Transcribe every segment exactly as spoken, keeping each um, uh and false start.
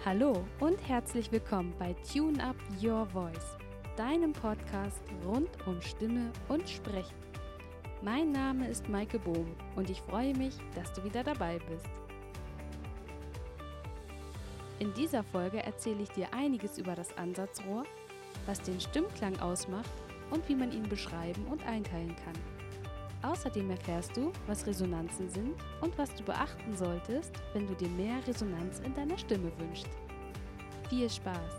Hallo und herzlich willkommen bei Tune Up Your Voice, deinem Podcast rund um Stimme und Sprechen. Mein Name ist Maike Bohm und ich freue mich, dass du wieder dabei bist. In dieser Folge erzähle ich dir einiges über das Ansatzrohr, was den Stimmklang ausmacht und wie man ihn beschreiben und einteilen kann. Außerdem erfährst du, was Resonanzen sind und was du beachten solltest, wenn du dir mehr Resonanz in deiner Stimme wünschst. Viel Spaß!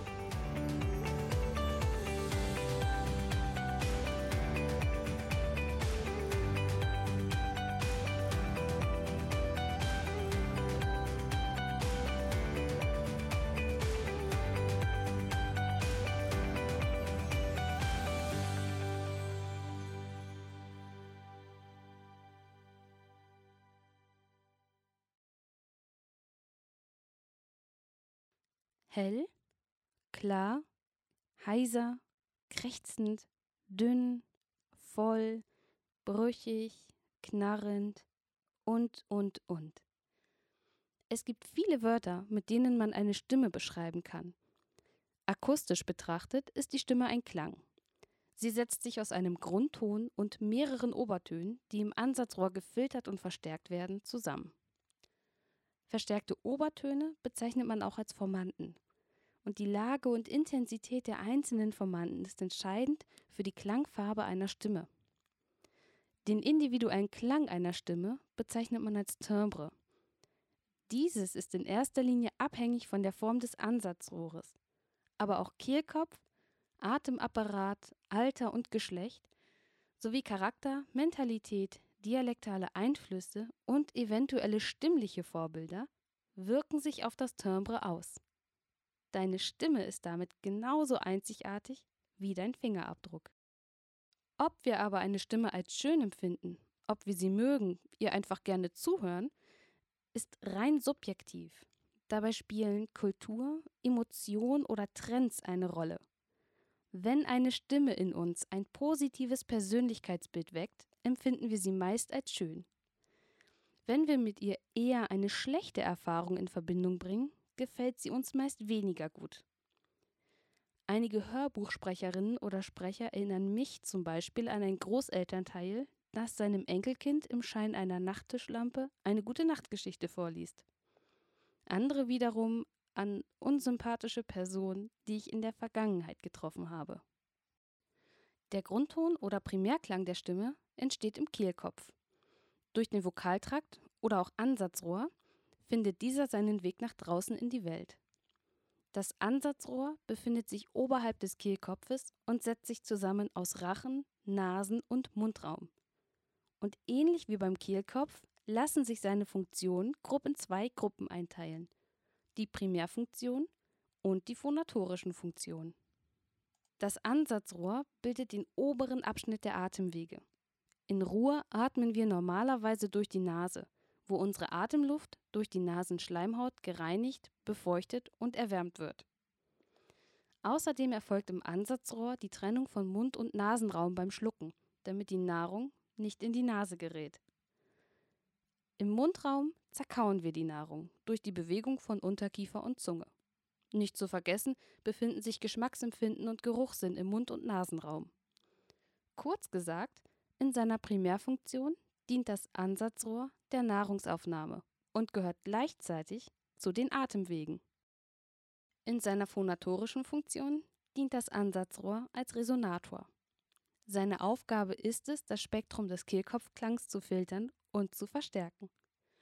Hell, klar, heiser, krächzend, dünn, voll, brüchig, knarrend und, und, und. Es gibt viele Wörter, mit denen man eine Stimme beschreiben kann. Akustisch betrachtet ist die Stimme ein Klang. Sie setzt sich aus einem Grundton und mehreren Obertönen, die im Ansatzrohr gefiltert und verstärkt werden, zusammen. Verstärkte Obertöne bezeichnet man auch als Formanten. Und die Lage und Intensität der einzelnen Formanten ist entscheidend für die Klangfarbe einer Stimme. Den individuellen Klang einer Stimme bezeichnet man als Timbre. Dieses ist in erster Linie abhängig von der Form des Ansatzrohres. Aber auch Kehlkopf, Atemapparat, Alter und Geschlecht sowie Charakter, Mentalität, dialektale Einflüsse und eventuelle stimmliche Vorbilder wirken sich auf das Timbre aus. Deine Stimme ist damit genauso einzigartig wie dein Fingerabdruck. Ob wir aber eine Stimme als schön empfinden, ob wir sie mögen, ihr einfach gerne zuhören, ist rein subjektiv. Dabei spielen Kultur, Emotion oder Trends eine Rolle. Wenn eine Stimme in uns ein positives Persönlichkeitsbild weckt, empfinden wir sie meist als schön. Wenn wir mit ihr eher eine schlechte Erfahrung in Verbindung bringen, gefällt sie uns meist weniger gut. Einige Hörbuchsprecherinnen oder Sprecher erinnern mich zum Beispiel an ein Großelternteil, das seinem Enkelkind im Schein einer Nachttischlampe eine Gute-Nacht-Geschichte vorliest. Andere wiederum an unsympathische Personen, die ich in der Vergangenheit getroffen habe. Der Grundton oder Primärklang der Stimme entsteht im Kehlkopf. Durch den Vokaltrakt oder auch Ansatzrohr findet dieser seinen Weg nach draußen in die Welt. Das Ansatzrohr befindet sich oberhalb des Kehlkopfes und setzt sich zusammen aus Rachen, Nasen und Mundraum. Und ähnlich wie beim Kehlkopf lassen sich seine Funktionen grob in zwei Gruppen einteilen: die Primärfunktion und die phonatorischen Funktionen. Das Ansatzrohr bildet den oberen Abschnitt der Atemwege. In Ruhe atmen wir normalerweise durch die Nase, wo unsere Atemluft durch die Nasenschleimhaut gereinigt, befeuchtet und erwärmt wird. Außerdem erfolgt im Ansatzrohr die Trennung von Mund- und Nasenraum beim Schlucken, damit die Nahrung nicht in die Nase gerät. Im Mundraum zerkauen wir die Nahrung durch die Bewegung von Unterkiefer und Zunge. Nicht zu vergessen befinden sich Geschmacksempfinden und Geruchssinn im Mund- und Nasenraum. Kurz gesagt, in seiner Primärfunktion dient das Ansatzrohr der Nahrungsaufnahme und gehört gleichzeitig zu den Atemwegen. In seiner phonatorischen Funktion dient das Ansatzrohr als Resonator. Seine Aufgabe ist es, das Spektrum des Kehlkopfklangs zu filtern und zu verstärken.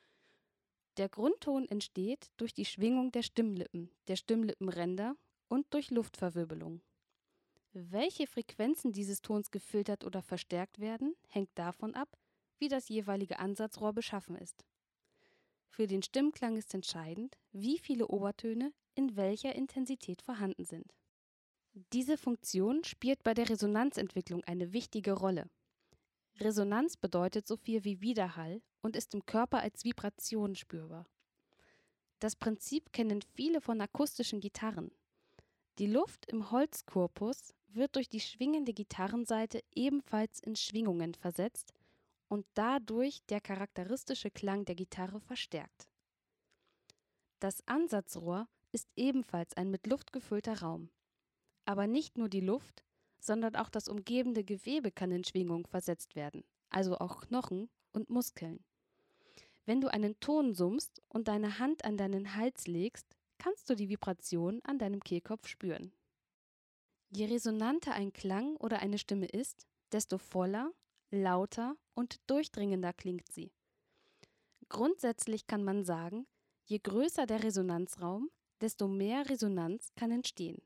Der Grundton entsteht durch die Schwingung der Stimmlippen, der Stimmlippenränder und durch Luftverwirbelung. Welche Frequenzen dieses Tons gefiltert oder verstärkt werden, hängt davon ab, wie das jeweilige Ansatzrohr beschaffen ist. Für den Stimmklang ist entscheidend, wie viele Obertöne in welcher Intensität vorhanden sind. Diese Funktion spielt bei der Resonanzentwicklung eine wichtige Rolle. Resonanz bedeutet so viel wie Widerhall und ist im Körper als Vibration spürbar. Das Prinzip kennen viele von akustischen Gitarren. Die Luft im Holzkorpus wird durch die schwingende Gitarrensaite ebenfalls in Schwingungen versetzt und dadurch der charakteristische Klang der Gitarre verstärkt. Das Ansatzrohr ist ebenfalls ein mit Luft gefüllter Raum. Aber nicht nur die Luft, sondern auch das umgebende Gewebe kann in Schwingung versetzt werden, also auch Knochen und Muskeln. Wenn du einen Ton summst und deine Hand an deinen Hals legst, kannst du die Vibration an deinem Kehlkopf spüren. Je resonanter ein Klang oder eine Stimme ist, desto voller, lauter und durchdringender klingt sie. Grundsätzlich kann man sagen, je größer der Resonanzraum, desto mehr Resonanz kann entstehen.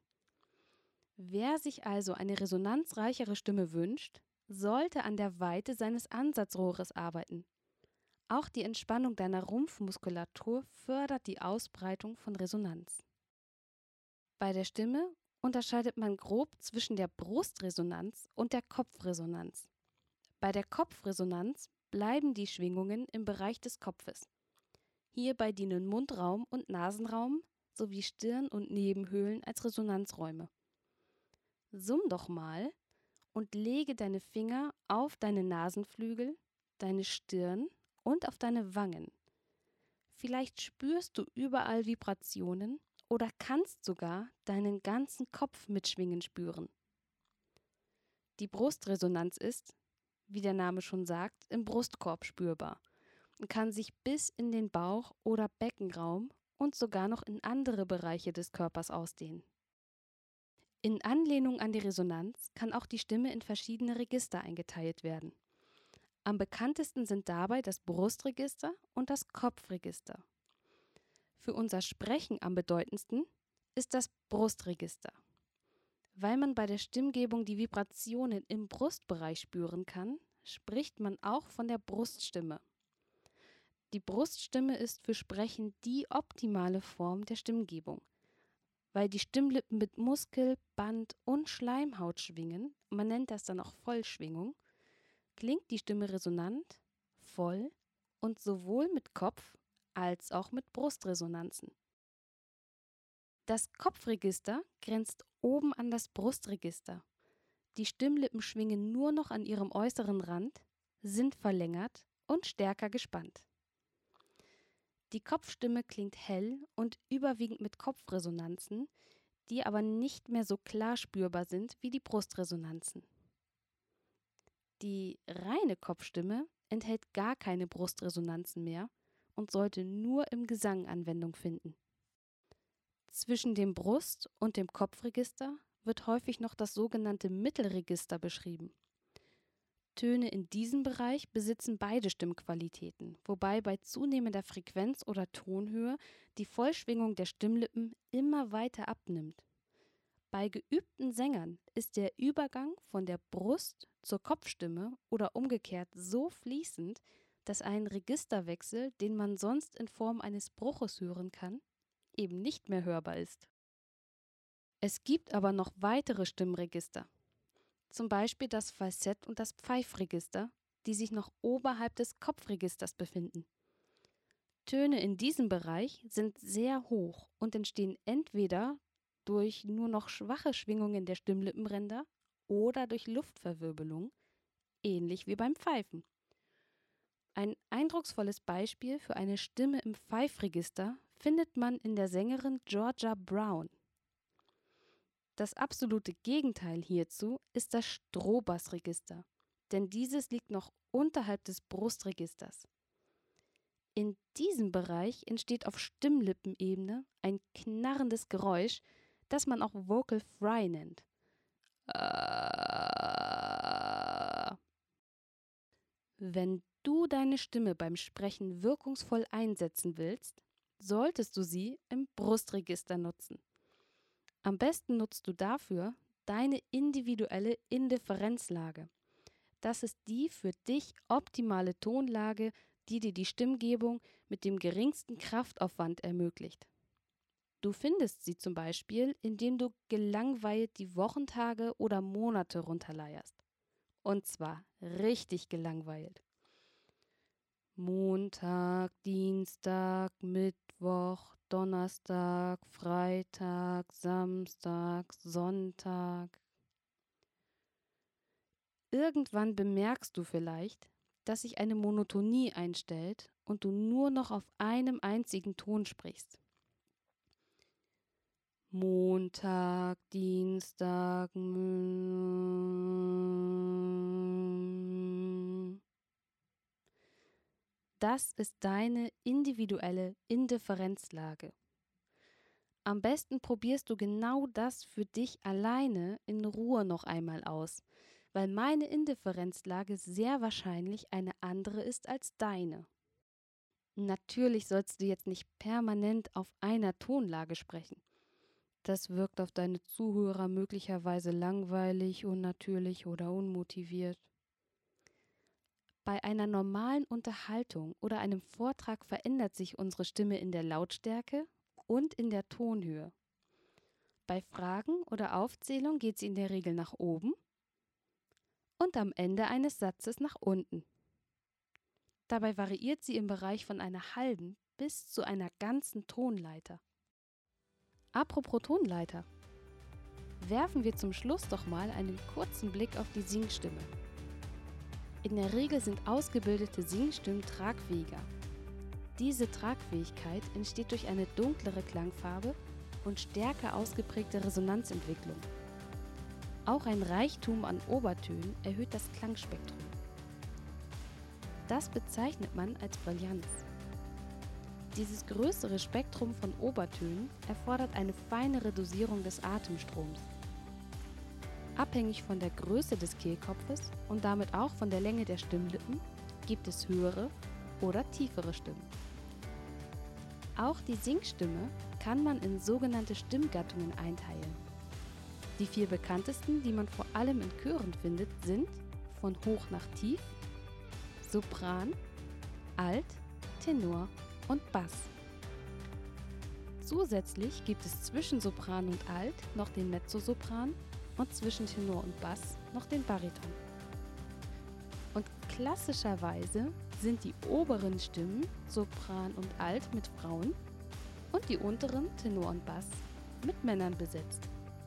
Wer sich also eine resonanzreichere Stimme wünscht, sollte an der Weite seines Ansatzrohres arbeiten. Auch die Entspannung deiner Rumpfmuskulatur fördert die Ausbreitung von Resonanz. Bei der Stimme unterscheidet man grob zwischen der Brustresonanz und der Kopfresonanz. Bei der Kopfresonanz bleiben die Schwingungen im Bereich des Kopfes. Hierbei dienen Mundraum und Nasenraum sowie Stirn- und Nebenhöhlen als Resonanzräume. Summ doch mal und lege deine Finger auf deine Nasenflügel, deine Stirn und auf deine Wangen. Vielleicht spürst du überall Vibrationen oder kannst sogar deinen ganzen Kopf mitschwingen spüren. Die Brustresonanz ist, wie der Name schon sagt, im Brustkorb spürbar und kann sich bis in den Bauch- oder Beckenraum und sogar noch in andere Bereiche des Körpers ausdehnen. In Anlehnung an die Resonanz kann auch die Stimme in verschiedene Register eingeteilt werden. Am bekanntesten sind dabei das Brustregister und das Kopfregister. Für unser Sprechen am bedeutendsten ist das Brustregister. Weil man bei der Stimmgebung die Vibrationen im Brustbereich spüren kann, spricht man auch von der Bruststimme. Die Bruststimme ist für Sprechen die optimale Form der Stimmgebung. Weil die Stimmlippen mit Muskel, Band und Schleimhaut schwingen, man nennt das dann auch Vollschwingung, klingt die Stimme resonant, voll und sowohl mit Kopf- als auch mit Brustresonanzen. Das Kopfregister grenzt oben an das Brustregister. Die Stimmlippen schwingen nur noch an ihrem äußeren Rand, sind verlängert und stärker gespannt. Die Kopfstimme klingt hell und überwiegend mit Kopfresonanzen, die aber nicht mehr so klar spürbar sind wie die Brustresonanzen. Die reine Kopfstimme enthält gar keine Brustresonanzen mehr und sollte nur im Gesang Anwendung finden. Zwischen dem Brust- und dem Kopfregister wird häufig noch das sogenannte Mittelregister beschrieben. Töne in diesem Bereich besitzen beide Stimmqualitäten, wobei bei zunehmender Frequenz oder Tonhöhe die Vollschwingung der Stimmlippen immer weiter abnimmt. Bei geübten Sängern ist der Übergang von der Brust- zur Kopfstimme oder umgekehrt so fließend, dass ein Registerwechsel, den man sonst in Form eines Bruches hören kann, eben nicht mehr hörbar ist. Es gibt aber noch weitere Stimmregister, zum Beispiel das Falsett- und das Pfeifregister, die sich noch oberhalb des Kopfregisters befinden. Töne in diesem Bereich sind sehr hoch und entstehen entweder durch nur noch schwache Schwingungen der Stimmlippenränder oder durch Luftverwirbelung, ähnlich wie beim Pfeifen. Ein eindrucksvolles Beispiel für eine Stimme im Pfeifregister findet man in der Sängerin Georgia Brown. Das absolute Gegenteil hierzu ist das Strohbassregister, denn dieses liegt noch unterhalb des Brustregisters. In diesem Bereich entsteht auf Stimmlippenebene ein knarrendes Geräusch, das man auch Vocal Fry nennt. Wenn du deine Stimme beim Sprechen wirkungsvoll einsetzen willst, solltest du sie im Brustregister nutzen. Am besten nutzt du dafür deine individuelle Indifferenzlage. Das ist die für dich optimale Tonlage, die dir die Stimmgebung mit dem geringsten Kraftaufwand ermöglicht. Du findest sie zum Beispiel, indem du gelangweilt die Wochentage oder Monate runterleierst. Und zwar richtig gelangweilt. Montag, Dienstag, Mittwoch, Donnerstag, Freitag, Samstag, Sonntag. Irgendwann bemerkst du vielleicht, dass sich eine Monotonie einstellt und du nur noch auf einem einzigen Ton sprichst. Montag, Dienstag. Das ist deine individuelle Indifferenzlage. Am besten probierst du genau das für dich alleine in Ruhe noch einmal aus, weil meine Indifferenzlage sehr wahrscheinlich eine andere ist als deine. Natürlich sollst du jetzt nicht permanent auf einer Tonlage sprechen. Das wirkt auf deine Zuhörer möglicherweise langweilig, unnatürlich oder unmotiviert. Bei einer normalen Unterhaltung oder einem Vortrag verändert sich unsere Stimme in der Lautstärke und in der Tonhöhe. Bei Fragen oder Aufzählung geht sie in der Regel nach oben und am Ende eines Satzes nach unten. Dabei variiert sie im Bereich von einer halben bis zu einer ganzen Tonleiter. Apropos Tonleiter. Werfen wir zum Schluss doch mal einen kurzen Blick auf die Singstimme. In der Regel sind ausgebildete Singstimmen tragfähiger. Diese Tragfähigkeit entsteht durch eine dunklere Klangfarbe und stärker ausgeprägte Resonanzentwicklung. Auch ein Reichtum an Obertönen erhöht das Klangspektrum. Das bezeichnet man als Brillanz. Dieses größere Spektrum von Obertönen erfordert eine feinere Dosierung des Atemstroms. Abhängig von der Größe des Kehlkopfes und damit auch von der Länge der Stimmlippen gibt es höhere oder tiefere Stimmen. Auch die Singstimme kann man in sogenannte Stimmgattungen einteilen. Die vier bekanntesten, die man vor allem in Chören findet, sind von hoch nach tief, Sopran, Alt, Tenor und Bass. Zusätzlich gibt es zwischen Sopran und Alt noch den Mezzosopran und zwischen Tenor und Bass noch den Bariton. Und klassischerweise sind die oberen Stimmen, Sopran und Alt, mit Frauen und die unteren, Tenor und Bass, mit Männern besetzt.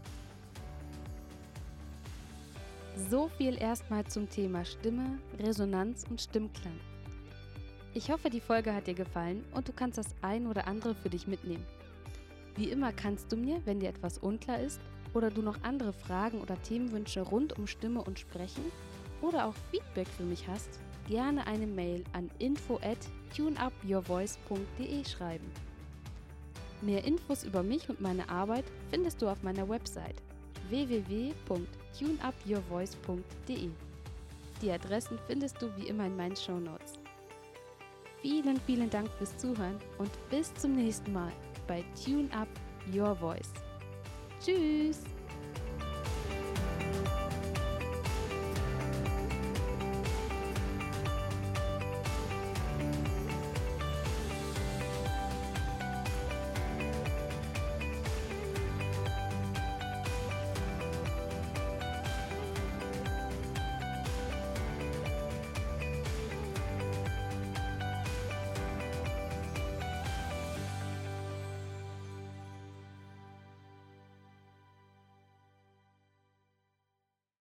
So viel erstmal zum Thema Stimme, Resonanz und Stimmklang. Ich hoffe, die Folge hat dir gefallen und du kannst das ein oder andere für dich mitnehmen. Wie immer kannst du mir, wenn dir etwas unklar ist oder du noch andere Fragen oder Themenwünsche rund um Stimme und Sprechen oder auch Feedback für mich hast, gerne eine Mail an info at tuneupyourvoice punkt de schreiben. Mehr Infos über mich und meine Arbeit findest du auf meiner Website w w w punkt tuneupyourvoice punkt de. Die Adressen findest du wie immer in meinen Shownotes. Vielen, vielen Dank fürs Zuhören und bis zum nächsten Mal bei Tune Up Your Voice. Tschüss!